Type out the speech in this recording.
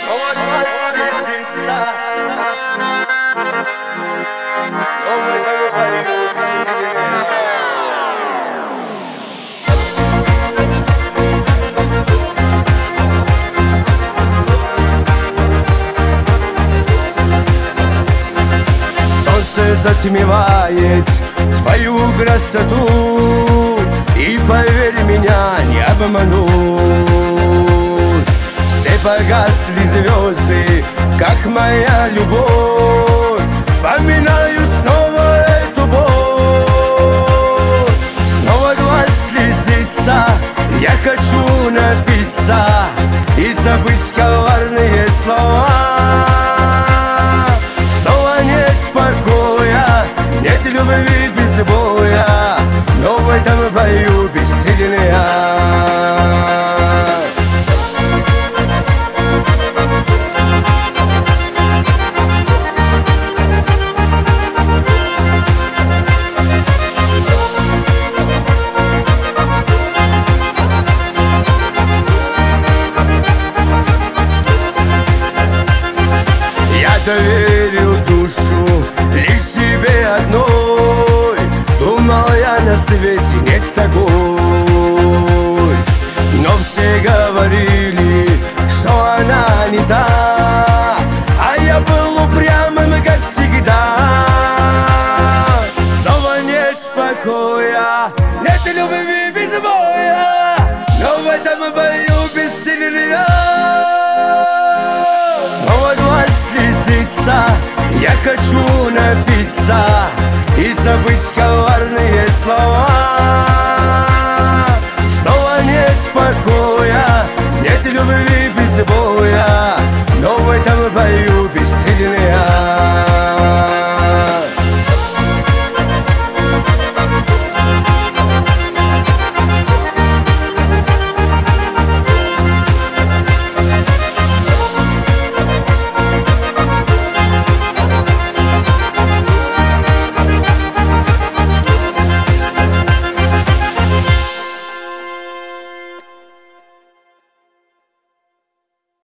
Вот светится, но в этом бою сильнее. Солнце затмевает твою красоту, и поверь, меня не обманут. Все погасли звезды, как моя любовь. Вспоминаю снова эту боль. Снова глаз слезится, я хочу напиться и забыть коварные слова. Снова нет покоя, нет любви без боя, но в этом бою бессильная. Доверил душу лишь себе одной. Думал, я на свете нет такой. Но все говорили, что она не та, а я был упрямым, как всегда. Снова нет покоя, нет любви без боя, но в этом бою бессильная. Я хочу напиться и забыть коварные слова. Снова нет покоя, нет любви без боя,